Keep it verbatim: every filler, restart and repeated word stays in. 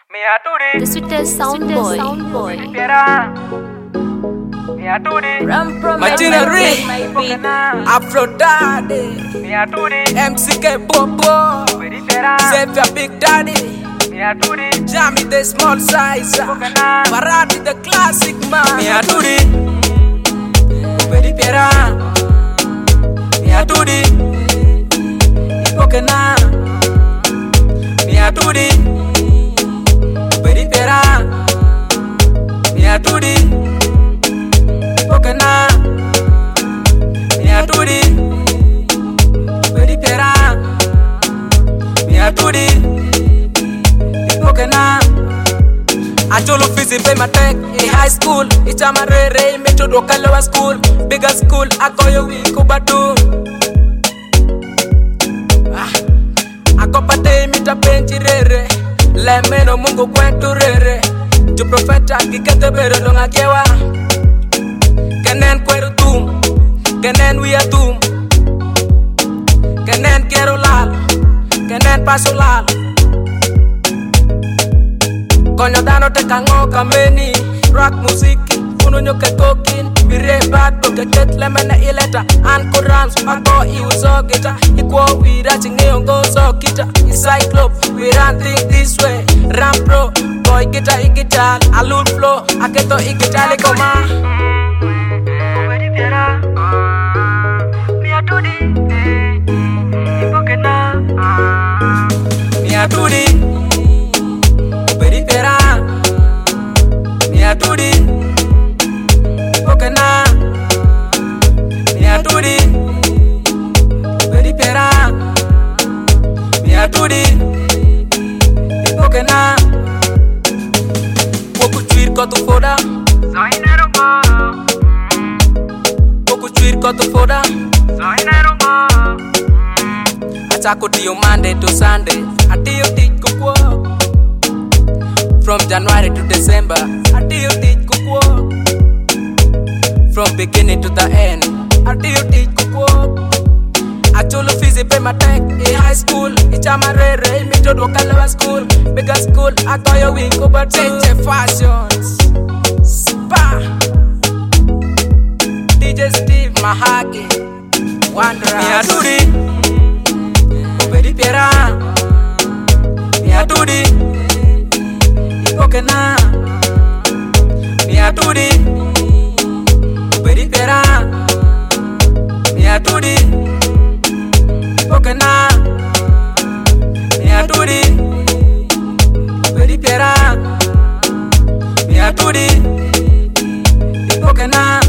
The sweetest sound boy. Machinery, Afro Daddy, M C K Bobo, Save your Big Daddy, Jammy the small size, Parati the classic man. Me a do it, Ubedi Pera. Me a do it, Ibokena. Me a do it, Ubedi Pera. Me a do it, Ibokena. Me a do it, Ubedi Pera. Me a do it, Ibokena. I told you fizzy pay my tech in high school. It's a marere, me to do lower school. Bigger school, I call you we kubatu. I go pate me ta benchi rere. Le meno mungu kwetu rere. Jo profeta kikete bere longa kewa. Kenen kweru tum, kenen we a tum. Kenen kero lal, kenen paso lal. Konyo dano te kango kameni. Rock musiki, uno nyoke kokin. Bire bad boke ket lemene ileta. Anko rams, mako iuso gita. Ikwo wira chinge ongo so kita. Cyclop, we run things this way. Ram pro, boy gita igital. Alul flow, aketo igitali koma. Ubedi Pera. Mi atudi, Ibokena. Mi atudi, Ubedi Pera. Mi atudi, Ibokena. Mi atudi, Ubedi Pera. Mi atudi, Ibokena. Woku chwir kotu foda. Soinero mo. Woku chwir kotu foda. Soinero mo. Atako tiyo Monday to Sunday. Atiyo tich kukwo. From January to December, I do you teach cook work. From beginning to the end, I do you teach cook work. I told you fizzy pay my tech in high school. It's a marere, me to do lower school. Bigger school, I call you wing over change fashions. Spa D J Steve Mahagi Wanderer. Me a do it, Ubedi Pera. Me a do it, Ibokena. Me a do it, Ubedi Pera. Me a do it, Ibokena. Me a do it, Ubedi Pera. Me a do it, Ibokena.